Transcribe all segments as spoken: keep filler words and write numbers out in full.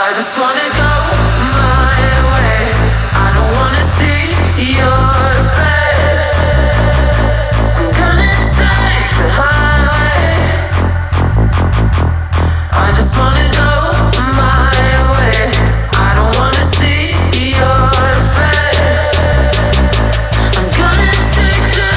I just wanna go my way. I don't wanna see your face. I'm gonna take the highway. I just wanna go my way. I don't wanna see your face. I'm gonna take the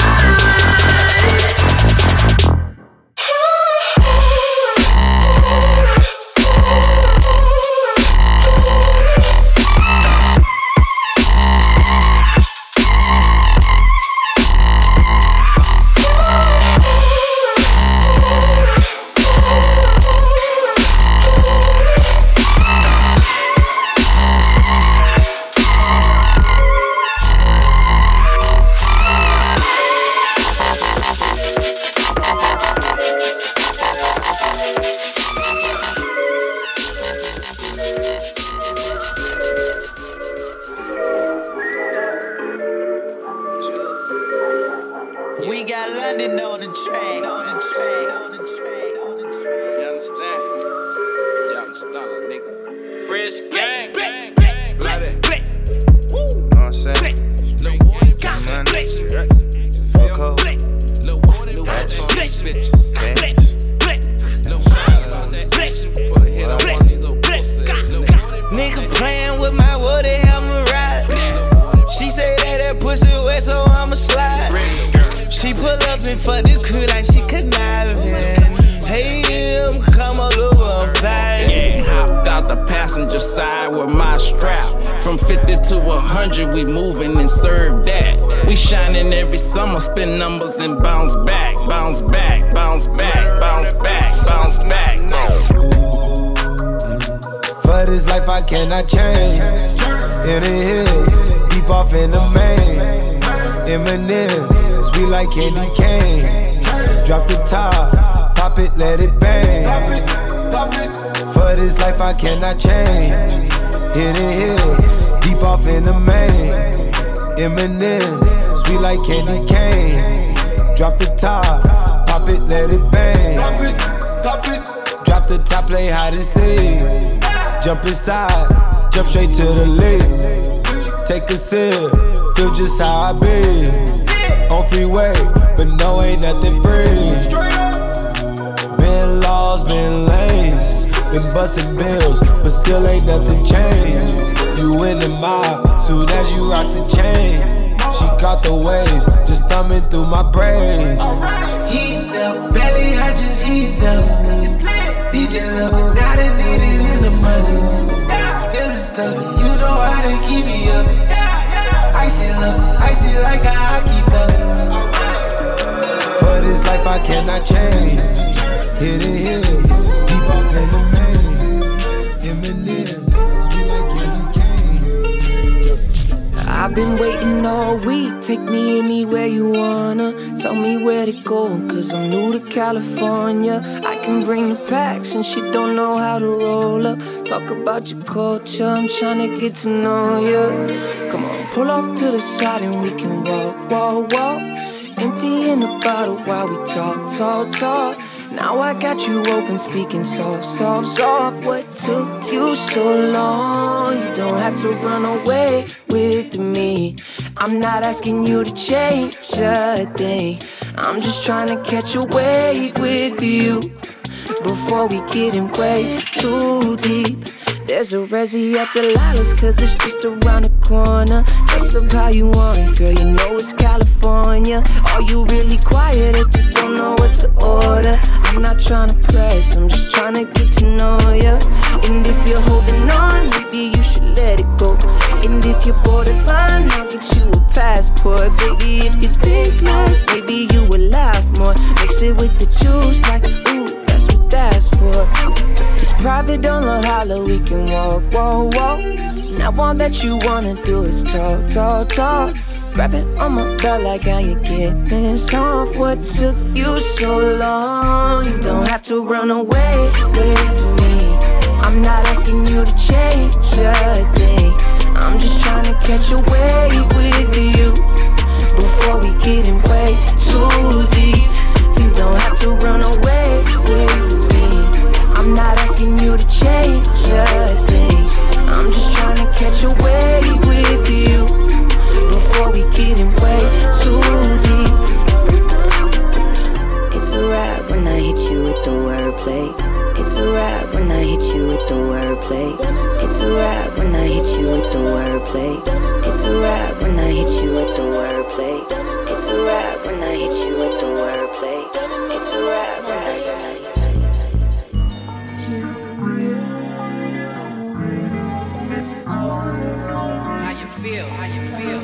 spin numbers and bounce back, bounce back, bounce back, bounce back, bounce back. For this life I cannot change. In the hills, deep off in the main. Eminem, sweet like candy cane. Drop the top, pop it, let it bang. For this life I cannot change. In the hills, deep off in the main. Eminem, sweet like candy cane. Drop the top, pop it, let it bang. Pop it, pop it. Drop the top, play hide and seek. Jump inside, jump straight to the lead. Take a sip, feel just how I be. On freeway, but no, ain't nothing free. Been laws, been lanes. Been busting bills, but still ain't nothing changed. You in the mob, soon as you rock the chain. She caught the waves, just thumbing through my braids. Heat up, belly, I just heat up. D J love, now the needed is a must. Feeling stuck, you know how to keep me up. Icy love, icy like how I keep up. For this life I cannot change. Hidden hills, deep off in the main. Eminem, sweet like candy cane. I've been waiting all week, take me anywhere you wanna. Tell me where to go, cause I'm new to California. I can bring the packs and she don't know how to roll up. Talk about your culture, I'm tryna get to know ya. Come on, pull off to the side and we can walk, walk, walk. Empty in the bottle while we talk, talk, talk. Now I got you open, speaking soft, soft, soft. What took you so long? You don't have to run away with me. I'm not asking you to change a thing. I'm just trying to catch a wave with you before we get in way too deep. There's a resi at the Lilas, cause it's just around the corner. Dressed up how you want it, girl, you know it's California. Are you really quiet or just don't know what to order? I'm not trying to press, I'm just trying to get to know ya. And if you're holding on, maybe you should let it go. And if you're borderline, I'll get you a passport. Baby, if you think less, maybe you will laugh more. Mix it with the juice like, ooh, that's what that's for. Private, don't look holler, we can walk, walk, walk. Now all that you wanna do is talk, talk, talk. Grab it on my belt like how you get this off. What took you so long? You don't have to run away with me. I'm not asking you to change a thing. I'm just trying to catch a wave with you before we get in way too deep. You don't have to run away with me. I'm not asking you to change a thing. I hit you with the wordplay. It's a rap when I hit you with the wordplay. It's a rap when I hit you with the wordplay. It's a rap when I hit you with the wordplay. It's a rap when I hit you with the wordplay. It's a rap when I hit you. How you feel? How you feel?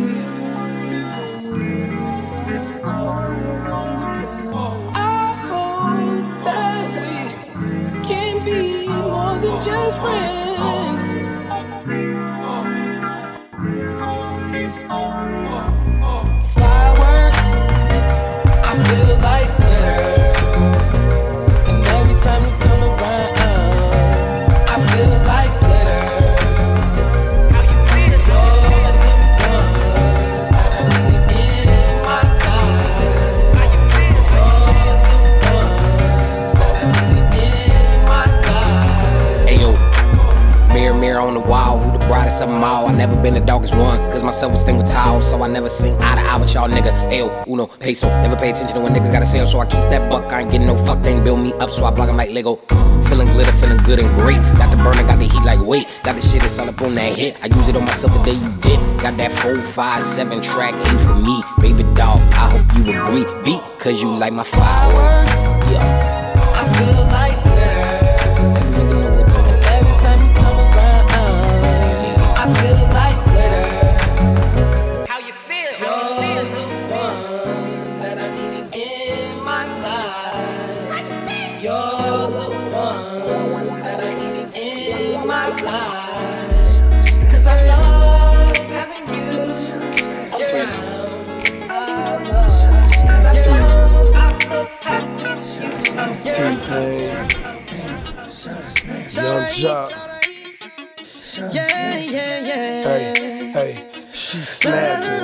I hope that we can be more than just friends. Fireworks, I feel like glitter. And every time you come around, I feel like glitter. How you feel? You're the one that I needed in my life. How you feel? You're the one that I needed in my life. Ayo, mirror, mirror on the wall, who the brightest of them all? I never been the darkest one, cause my self-esteem was tall, so I never seen eye to eye with y'all nigga. Ayo, uno, peso, never pay attention to what niggas gotta sell, so I keep that buck, I ain't getting no fuck, they ain't build me up, so I block them like Lego. Feeling glitter, feeling good and great, got the burner, got the heat like weight, got the shit that's all up on that hit, I use it on myself the day you did, got that four, five, seven track, eight for me, baby dog, I hope you agree, beat, cause you like my fireworks, yeah. I feel like glitter. Let a nigga know what to do. Every time you come around, I feel like glitter. How you feel? How You're you feel? the one that I needed in my life. You're the one that I needed in my life. Cause I love having you around. I love, cause I love, I love having you around. T-Pain, Young Jock. Yeah, yeah, yeah. Hey, hey, she snapping.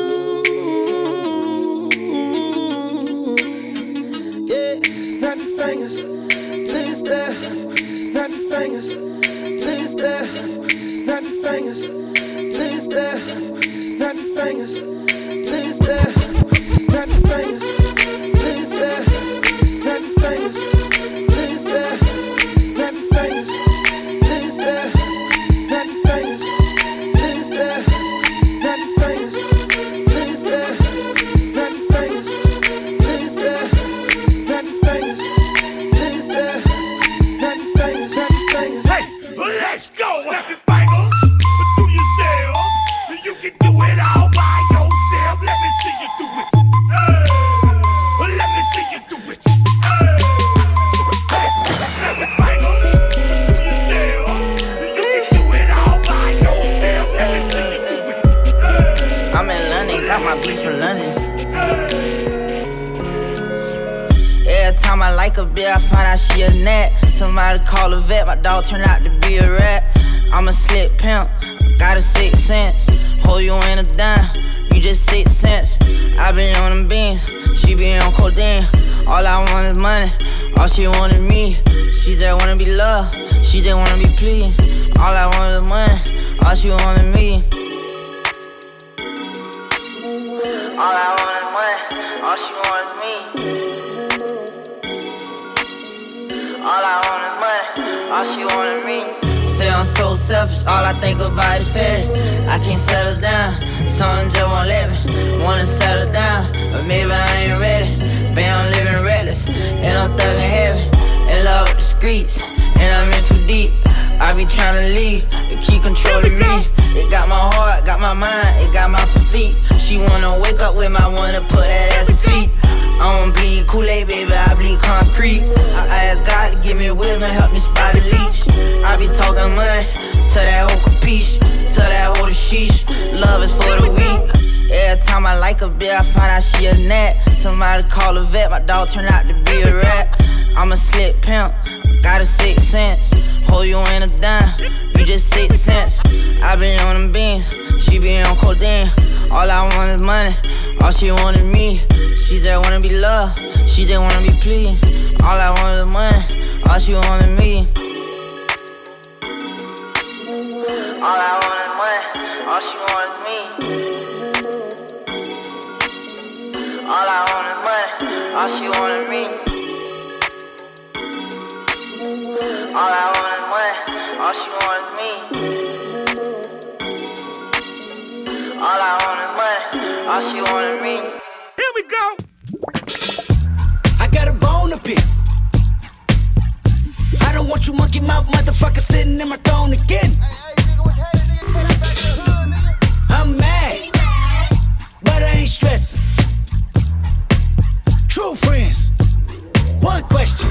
Yeah, snap your fingers, please stare. Snap your fingers, please stare. Snap your fingers, please stare. Snap your fingers, please stare. Snap your fingers, please stare. Snap your fingers, please stare. Snap your fingers, please stare. Snap your fingers, please stare. Snap your fingers, please stare. Snap your fingers, please stare. Snap your fingers, please stare. Snap your fingers, snap your fingers. Hey, let's go. Snap your fingers, but do you still? You can do it all by yourself. Let me see you do it. Hey, let me see you do it. Hey, snap your fingers, but do you still? You can do it all by yourself. Let me see you do it. Hey, I'm in London, got my beef from London. Every time I like a bitch, I find out she a gnat. Somebody call a vet, my dog turned out to be a rat. I'm a slick pimp, got a six cents. Hold you in a dime, you just six cents. I been on them beans, she be on codeine. All I want is money, all she want is me. She just wanna be loved, she just wanna be pleased. All I want is money, all she want is me. All I want is money, all she want is me. All I want is money, all she want is me. Say I'm so selfish, all I think about is fatty. I can't settle down, something just won't let me. Wanna settle down, but maybe I ain't ready. Babe, I'm living reckless, and I'm thugging heavy. In love with the streets, and I'm in too deep. I be tryna leave, to keep controlling me. It got my heart, got my mind, it got my physique. She wanna wake up with my one to put that ass to sleep. I don't bleed Kool-Aid, baby, I bleed concrete. I ask God to give me wisdom, help me spot a leech. I be talking money, to that whole capiche, to that whole sheesh. Love is for the weak. Every time I like a bitch, I find out she a gnat. Somebody call a vet, my dog turned out to be a rat. I'm a slick pimp, got a six cents. Hold you in a dime, you just six cents. I been on them beans, she be on codeine. All I want is money, all she want is me. She just wanna be loved, she just wanna be pleased. All I want is money, all she want is me. All I want is money, all she want is me. All I want is money, all she want is me. All I want is money, all she want is me. All I want is money, all she want is me. Here we go. I got a bone to pick. I don't want you monkey mouth motherfucker sitting in my throne again. Hey, hey, nigga, what's happening, nigga? Came back to the hood, nigga. I'm mad, but I ain't stressing. True friends, one question.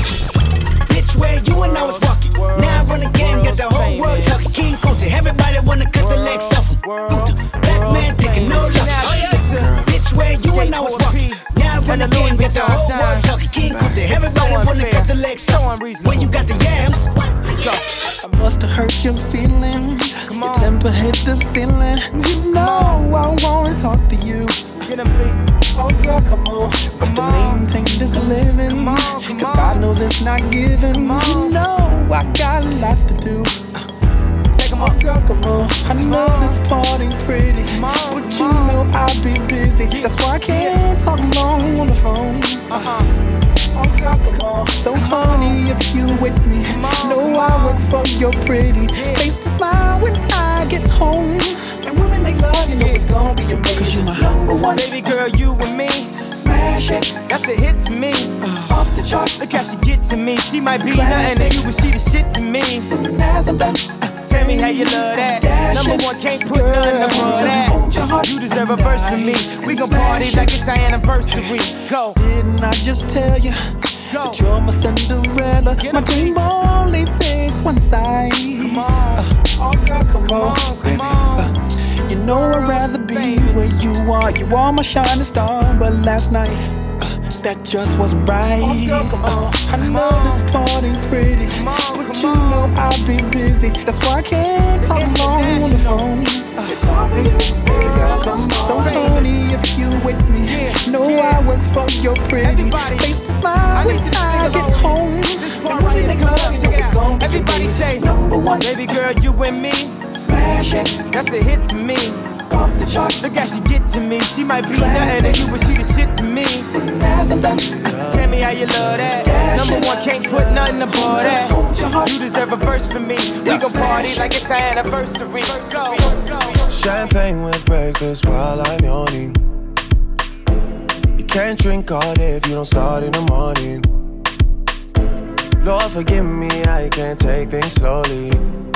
Bitch, where you and I was walking. Now I run the game, got the whole world talking. King Kunta, everybody wanna cut the legs off him. Black man taking no losses. Bitch, where you and I was walking. Now I run the game, got the whole world talking. King Kunta, everybody wanna cut the legs off him. When you got the yams, let's go. I musta hurt your feelings. Your temper hit the ceiling. You know I wanna talk to you. Get him, please. Oh girl, come on, got to maintain this living. Come on, come Cause on. God knows it's not given. You know I got lots to do. Take him Oh up. girl, come on, I know on. this party pretty, on, but you come on. know I'll be busy. That's why I can't talk long on the phone. Uh-uh. Oh girl, come on. So honey, if you with me, on, know come I on. work for your pretty face to smile when I get home. And women make love, you know it's gonna be your man. Cause you my number one. Baby girl, you and me, Smash it, that's a hit to me. off the charts. Look how she get to me. She might be Classic. nothing to you, but she the shit to me. Soon as I'm done, Tell me how you love that. Dash Number it. one, can't put Girl, nothing above hold your that. heart You deserve a verse from me. We gon' party like it's our anniversary. Go, didn't I just tell you go. that you're my Cinderella? Get My him, dream only fits one size. Come on. Uh, oh girl, come, Come on, on, come baby. on. Uh, you know I'd rather be Famous. where you are. You are my shining star, but last night uh, that just wasn't right. Oh, girl, come on, Uh, I come know on. this party pretty, Come on, but come you on. know I'll be busy. That's why I can't talk long on the phone. Uh, It's all for you, baby girl. Come on. so honey, if you with me, Yeah, know yeah. I work for your pretty Everybody, face to I smile need when you to I sing get along. home. This And part when right we here is make coming love, up. you Check know it it's out. gonna be Everybody busy. say, number one, baby girl, you and me, smash it, that's a hit to me. off the charts. Look how she get to me. She might be Classic. nothing to you, but she the shit to me. Soon as I'm done, Tell me how you love that. Dash Number it. one, can't put nothing above that. hold your heart. You deserve a verse from me. We gon' party like it's our anniversary. Go, go. Champagne with breakfast while I'm yawning. You can't drink all day if you don't start in the morning. Lord forgive me, I can't take things slowly.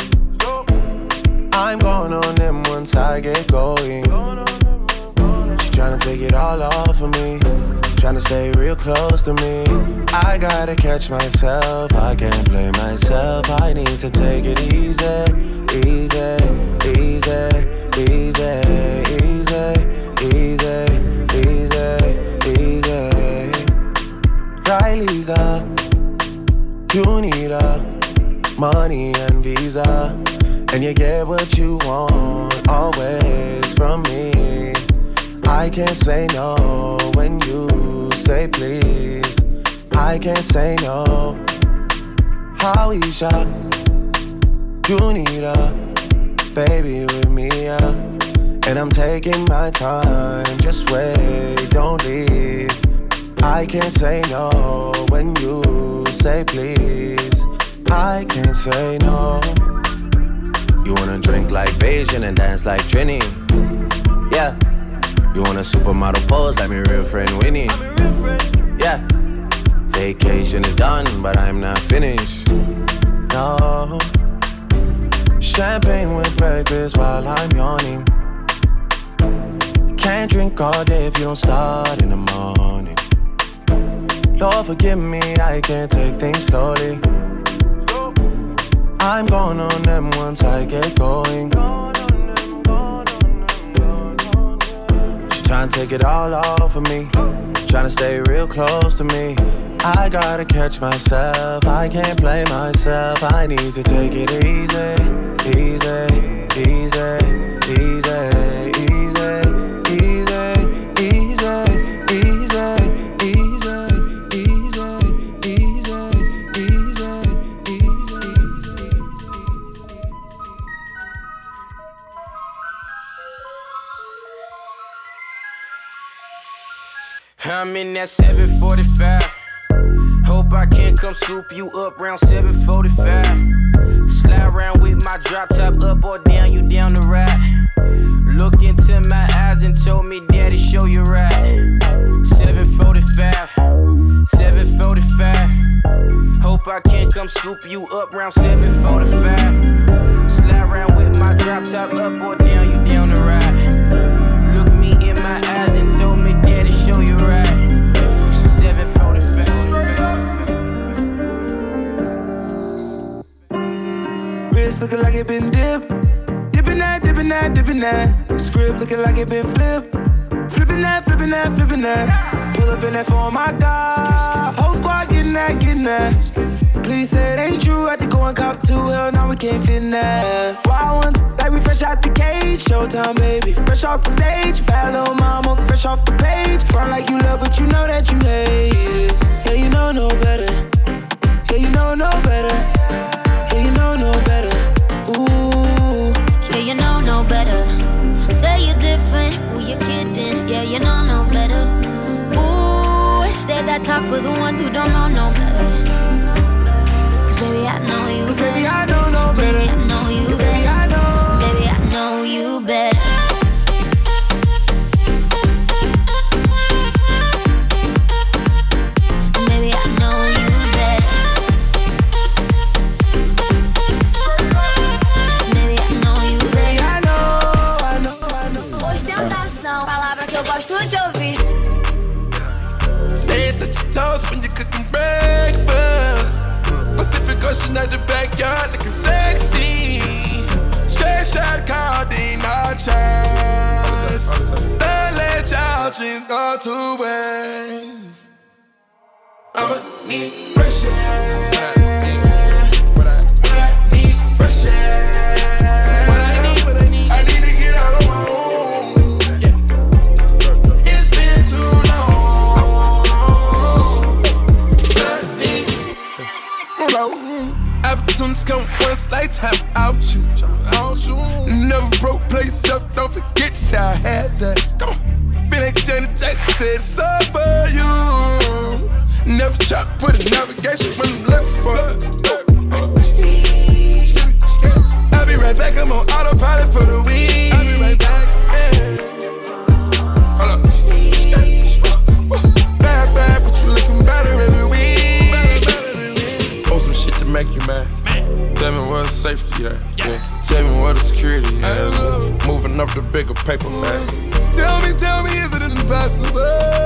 I'm going on them once I get going. She's tryna take it all off of me, tryna stay real close to me. I gotta catch myself, I can't blame myself. I need to take it easy, easy, easy, easy, easy, easy, easy, easy. Riley's up, you need a money and visa, and you get what you want always from me. I can't say no when you say please. I can't say no. Howisha, you need a baby with me, yeah. And I'm taking my time, just wait, don't leave. I can't say no when you say please. I can't say no. You wanna drink like Beijing and dance like Trini? Yeah. You want a supermodel pose like me real friend Winnie? Yeah. Vacation is done, but I'm not finished. No. Champagne with breakfast while I'm yawning. You can't drink all day if you don't start in the morning. Lord forgive me, I can't take things slowly. I'm going on them once I get going. She's trying to take it all off of me, trying to stay real close to me. I gotta catch myself, I can't blame myself. I need to take it easy, easy, easy, easy, easy, easy, easy, easy, easy, easy, easy, easy, easy. I'm in that seven forty-five. Whole Hope I can come scoop you up round seven forty-five. Slide around with my drop top up or down, you down the ride. Look into my eyes and told me, Daddy, show you right. seven forty-five, seven forty-five. Hope I can come scoop you up round seven forty-five. Slide around with my drop top up or down, you down the ride. Look me in my eyes and told me, Daddy, show you right. seven forty-five. Wrist looking like it been dipped. Dipping that, dipping that, dipping that. Script looking like it been flipped. Flipping that, flipping that, flipping that. Pull up in that phone, my God. Whole squad getting that, getting that. Please say it ain't true. Had to go and cop two. Hell, now we can't fit in that. Wild ones, like we fresh out the cage. Showtime, baby, fresh off the stage. Bad little mama, fresh off the page. Front like you love, but you know that you hate it. Yeah, you know no better. Yeah, you know no better. Yeah, you know no better. Ooh. Yeah, you know no better. Say you're different, who you kidding? Yeah, you know no better. Ooh, say that talk for the ones who don't know no better. Cause baby, I know you Cause better. baby, I don't know better. Baby, I know you better. Baby, I know. Baby, I know you better. Baby, I know you better. Baby, I know you better. Baby, I know, I know, I know. Ostentação, palavra que eu gosto de ouvir. Say it, touch your toes when you're cooking breakfast. Pacific Ocean at the backyard looking sexy. Straight shot codeine, no chance. Don't let your dreams go to waste. I'ma need fresh air. What I need fresh air. What I need, what I need, I need to get out of my home. Yeah. It's been too long. Study. Opportunities come once, lifetime out you. Never broke place up, don't forget y'all had that. Come on. Feel like Janet Jackson said it's all for you. Never try to put a navigation when I'm looking for I'll be right back, I'm on autopilot for the week. I'll be right back, yeah. Hold up. Bad, bad, but you looking better every week. Post some shit to make you mad. Tell me where the safety at. Yeah. Tell me where the security at. Moving up the bigger paper bag. Tell me, tell me, is it impossible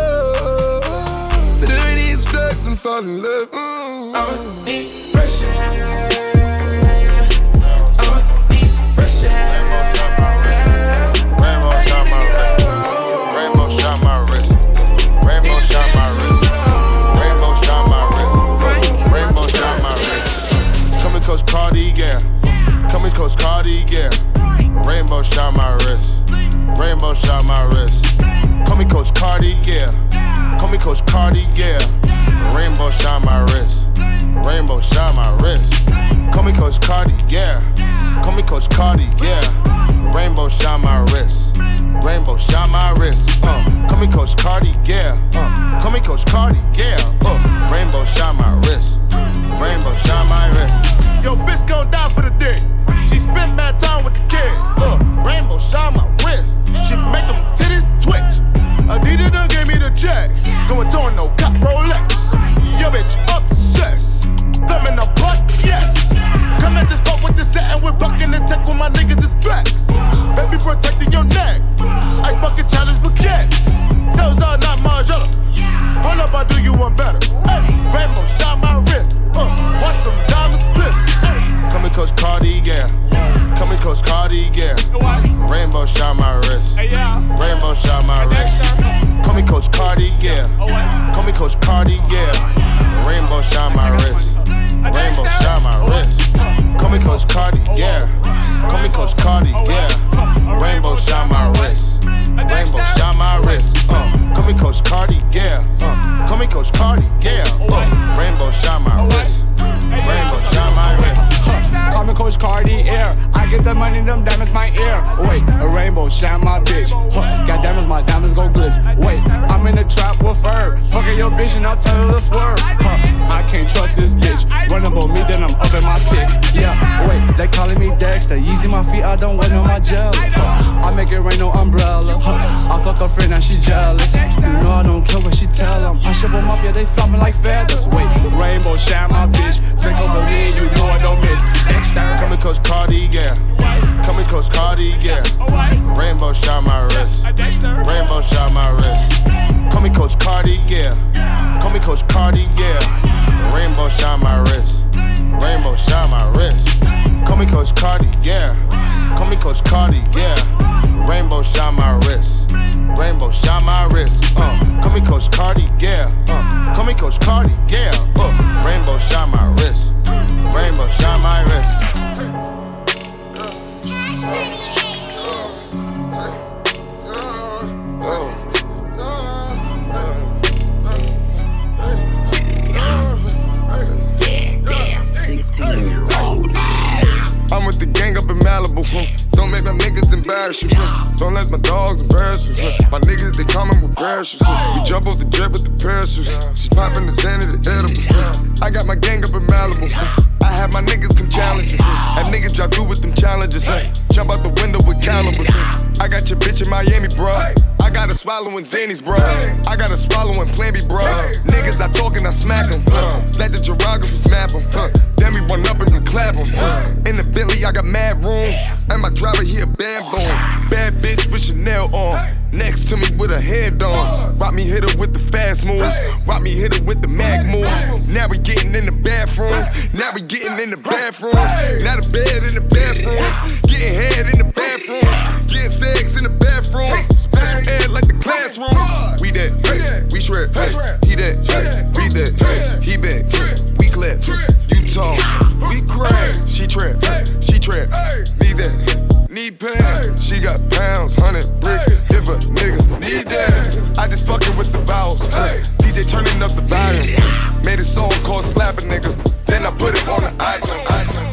to do these drugs and fall in love? Mm. I'ma need fresh air. I'ma need fresh air. Rainbow shot my wrist. Rainbow shot my wrist. Rainbow shot my wrist. Rainbow shot my wrist. Rainbow shot my wrist. Come and Coach Cardi, yeah. Come and Coach Cardi, yeah. Rainbow shot my wrist. Rainbow shot my wrist. Call me Coach Cardi, yeah. Call me Coach Cardi, yeah. Rainbow shot my wrist. Rainbow shot my wrist. Call me Coach Cardi, yeah. Call me Coach Cardi, yeah. Rainbow shot my wrist. Rainbow shot my wrist. Uh, call me Coach Cardi, yeah. Uh, call me Coach Cardi, yeah. Uh, rainbow shot my wrist. Rainbow shot my wrist. Yo, bitch gon' die for the dick. She spend mad time with the kid. Uh, rainbow shot my wrist. She make them titties twitch. Adidas done gave me the check. Going doing no cop Rolex. Yo, bitch, obsessed. Thumb in the butt, yes. Come and just fuck with the set and we're bucking the tech with my niggas is flex. Baby protecting your neck. Ice bucket challenge baguettes. Those are not Margiela. Hold up, I do you one better. Hey, rainbow shot my wrist. Uh, watch them diamonds bliss. Hey. Come and Coach Cardi, yeah. Come and Coach Cardi, yeah. Rainbow shot my wrist. Rainbow shot my wrist. Call me Coach Cardi, yeah. Call me Coach Cardi, yeah. Rainbow shot my wrist. Rainbow shot my wrist. Call me Coach Cardi, yeah. Call me Coach Cardi, yeah. Rainbow shot my wrist. Rainbow shot my wrist. Uh, call me Coach Cardi, yeah. Uh, call me Coach Cardi, yeah. Uh, rainbow shot my wrist. Rainbow shot my wrist. Call me Coach Cardi, yeah. I get the money, them diamonds my ear. Wait, a rainbow shine my bitch. Huh, got diamonds, my diamonds go glitz. Wait, I'm in the trap with her. Fucking your bitch and I'll tell her to swerve. Huh, I can't stick. Yeah, wait, they calling me Dexter. Easy my feet, I don't wear no my jelly. Huh. I make it rain, no umbrella. Huh. I fuck a friend, now she jealous. You know I don't care what she tell them. I ship them up, yeah, they flopping like feathers. Wait, rainbow shine my bitch. Drink over me, you know I don't miss. Dexter. Coming Coach Cardi, yeah. Coming Coach Cardi, yeah. Rainbow shine my wrist. Rainbow shine my wrist. Call me Coach Cardi, yeah. Call me Coach Cardi, yeah. Rainbow shine my wrist. Rainbow shine my wrist. Call me Coach Cardi, yeah. Call me Coach Cardi, yeah. Rainbow shine my wrist. Rainbow shine my wrist. Uh, call me Coach Cardi, yeah. Uh, call me Coach Cardi, yeah. Uh, rainbow shine my wrist. Rainbow shine my wrist. I'm with the gang up in Malibu. Don't make my niggas embarrass you. Don't let my dogs embarrass you. My niggas, they coming with parachutes. We jump off the jet with the parachutes. She's popping the Xanny, the edible. I got my gang up in Malibu. I had my niggas come challenge you. Had niggas drive through with them challenges. Jump out the window with calibers. I got your bitch in Miami, bro. I got her swallowing Xannies, bro. I got her swallowing Plan B, bro. Niggas, I talk and I smack them. Let the geographers map them. Then we run up and we clap them. In the Bentley, I got mad room. And my driver here, bad boom. Bad bitch with Chanel on. Next to me with her head on. Rock me, hit her with the fast moves. Rock me, hit her with the mag moves. Now we getting in the bathroom. Now we getting in the bathroom. Now the bed in the bathroom. Getting head in the bathroom. Getting sex in the bathroom. Special ed like the classroom. We that, hey, we shred, hey, he that, hey, we that, hey, he back, we clap, you talk, we crack. She trap, she trap, need that, need pay. She got pounds, hundred bricks, if a nigga need that. I just fucking with the vowels, D J turning up the volume. Made a song called Slap a Nigga, then I put it on the iTunes. iTunes.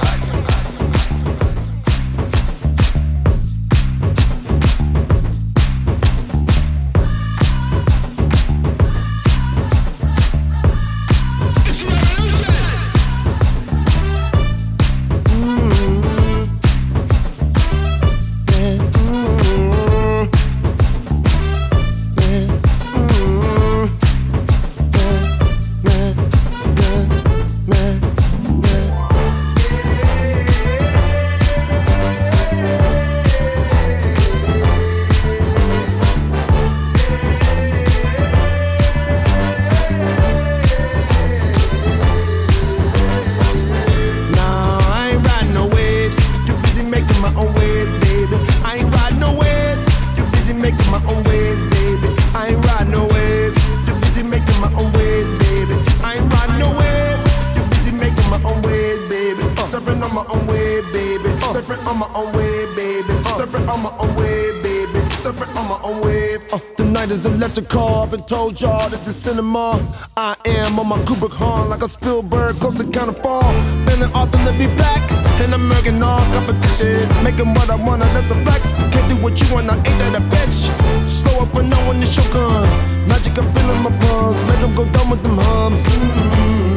Electrical, I've been told y'all this is cinema. I am on my Kubrick horn like a Spielberg, close to kind of fall. Feeling awesome to be back, and I'm murking all competition. Making what I wanna, that's a flex. Can't do what you wanna, ain't that a bitch? Slow up when no one is your gun. Magic, I'm feeling my palms, make them go down with them hums. Mm-hmm.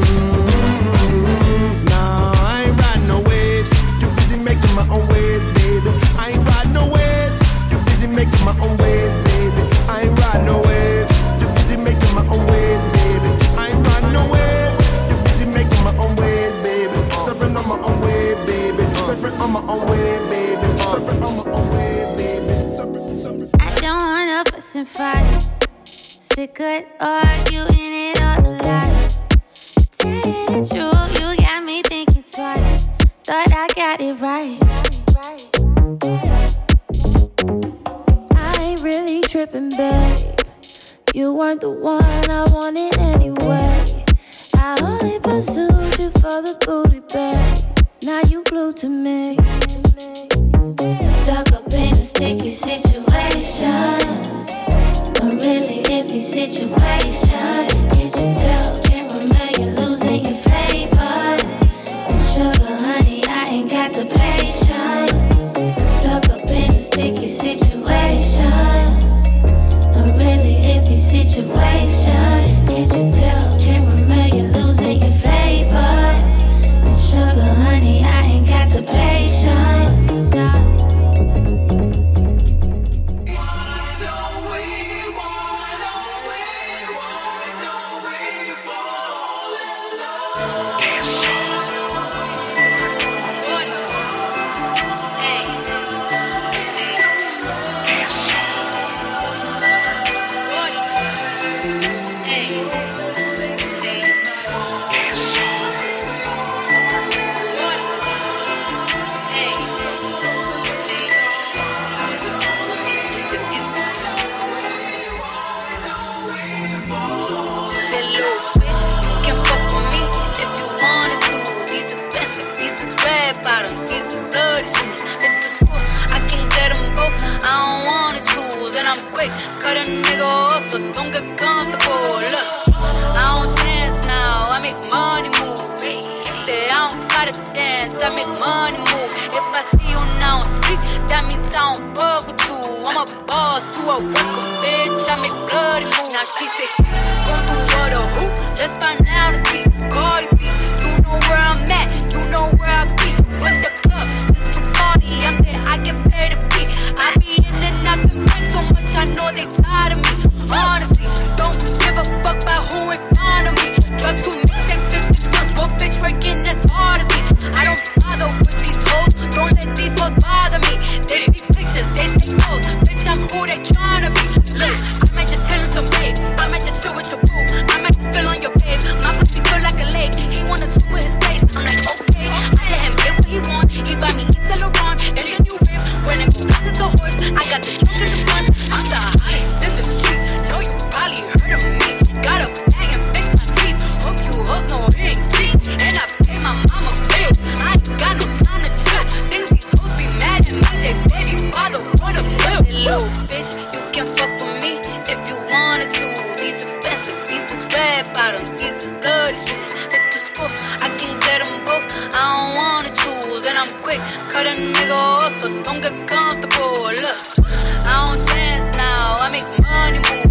Nah, I ain't riding no waves. Too busy making my own waves, baby. I ain't riding no waves. Too busy making my own waves, baby. I ain't riding no waves. Too busy making my own waves, baby. I ain't riding no waves. Too busy making my own waves, baby. Surfing on my own wave, baby. Surfing on my own wave, baby. Surfing on my own wave, baby. Surfing, surfing. I don't wanna fuss and fight. Sick of arguing it all the life. Tell you the truth, you got me thinking twice. Thought I got it right. Really tripping, babe. You weren't the one I wanted anyway. I only pursued you for the booty, babe. Now you glued to me. Stuck up in a sticky situation, a really iffy situation. Can't you tell? Can't remember you're losing your flavor. And sugar, honey, I ain't got the patience. Stuck up in a sticky situation, a really iffy situation. Can't you tell? Can't remember you're losing your flavor. And sugar, honey, Cut a nigga off, so don't get comfortable. Look, I don't dance now, I make money move. Say I don't gotta dance, I make money move. If I see you now speak, that means I don't fuck with you. I'm a boss, you a worker, bitch. I make bloody move. Now she say she gon' do what or who? Let's find out and see. Cardi B, you know where I'm at, you know where I be. With the club, this is a party, I'm there, I get paid to be. I be in and out the bank so much, I know they tired of me. Honestly, don't give a fuck about who in front of me. Drop two mixtapes in six months, what bitch working as hard as me? I don't bother with these hoes, don't let these hoes bother me. They see pictures, they say goals, bitch I'm who they tryna be. Look, I might just hit on some babe, I might just chill with your boo, I might just spill on your babe. My pussy feel like a lake, he wanna swim with his face. I'm like okay, I let him get what he want. He buy me East Saint Laurent and then you rip. When it goes past a horse, I got the trunk in the front. I'm the hottest in the street, know you probably heard of me. Got a bag and fix my teeth, hope you hoes know it ain't cheap. And I pay my mama bills, I ain't got no time to chill. Think these hoes be mad at me, they baby father wanna feel. Little bitch, you can fuck with me if you wanted to. These expensive, these is red bottoms, these is bloody shoes. Hit the school, I can get them both, I don't wanna choose. And I'm quick, cut a nigga off, so don't get comfortable. Look, I don't dance now, I make money move.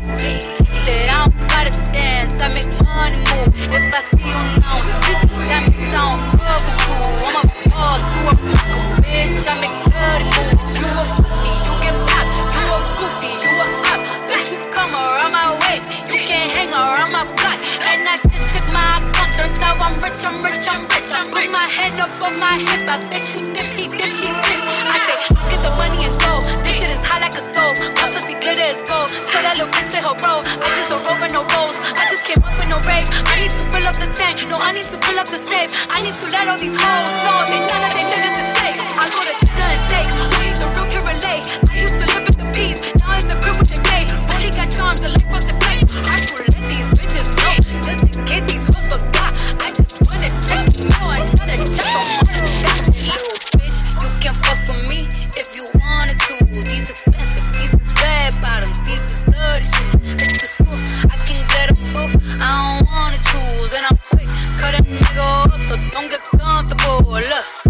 Say I don't gotta dance, I make money move. If I see you now speak, that means I don't fuck with you. I'm a boss, you a fucker, bitch, I make bloody moves. You a pussy, you get popped, you a goofy, you a op. Don't you come around my way, you can't hang around my block. And I just check my account, turns out I'm rich, I'm rich, I'm rich. I put my hand up on my hip, I bet you dip, he dip, she dip. I say, I get the money and go, this shit is hot like a stove. My pussy glitter is gold, so that little bitch play her role. I just don't roll with no rolls, I just came up in no rave. I need to fill up the tank, no, I need to fill up the safe. I need to let all these hoes know that none of they niggas is safe. I go to dinner and steak, only the real can relate. I used to live in the peace, now it's the crib with the gay. Only got charms, the life was the play. I to let these bitches know, just in case these hoes forgot. I just wanna check me out, another check from Mars. Little bitch, you can fuck with me if you wanted to. These expensive, these is red bottoms, these is bloody shoes. Hit the school, I can get them both, I don't wanna choose. And I'm quick, cut a nigga off, so don't get comfortable. Look.